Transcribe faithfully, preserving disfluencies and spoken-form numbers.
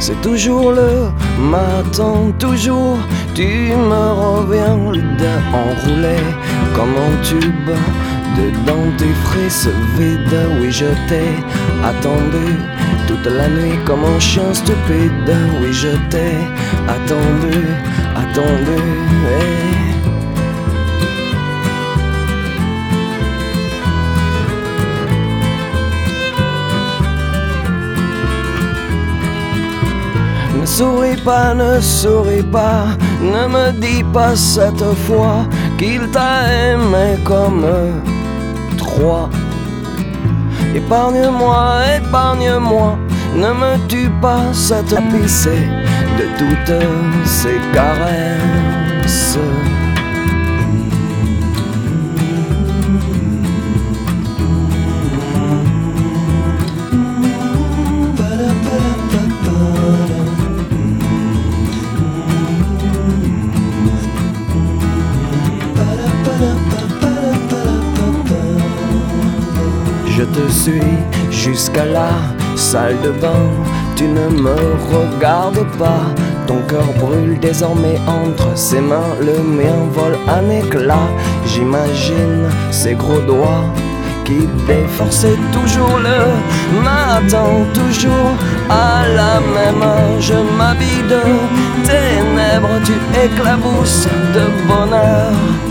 C'est toujours le matin, toujours tu me reviens le dos enroulé comme un tube. Dedans tes frais vide, oui je t'ai attendu toute la nuit comme un chien stupide. Oui je t'ai attendu, attendu hey. Ne souris pas, ne souris pas, ne me dis pas cette fois qu'il t'a aimé comme trois. Épargne-moi, épargne-moi, ne me tue pas, ça te pissait de toutes ces caresses. Je te suis jusqu'à la salle de bain, tu ne me regardes pas. Ton cœur brûle désormais entre ses mains, le mien vole un éclat. J'imagine ses gros doigts qui déforçaient toujours le matin, toujours à la même heure. Je m'habille de ténèbres, tu éclabousses de bonheur.